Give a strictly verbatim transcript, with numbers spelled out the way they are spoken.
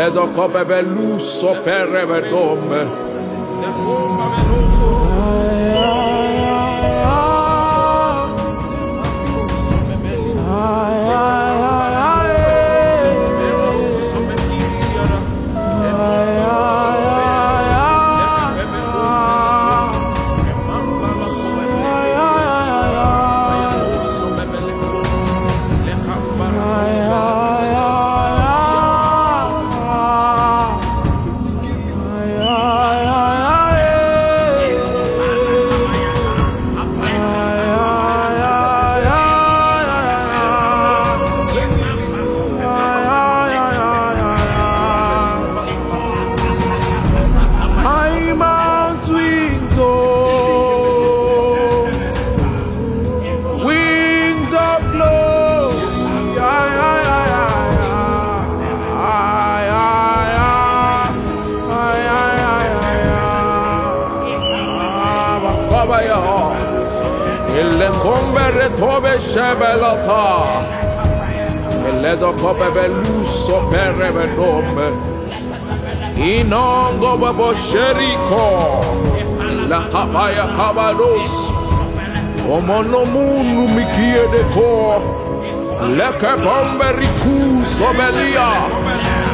Ledo cobebeluso perevedome. Il combere tobe shebelata, il do cobebeluso perevedome, inongo babo sheriko, la kapaya kabados, omonomunu mikie de ko, le ke bomberiku sobelia.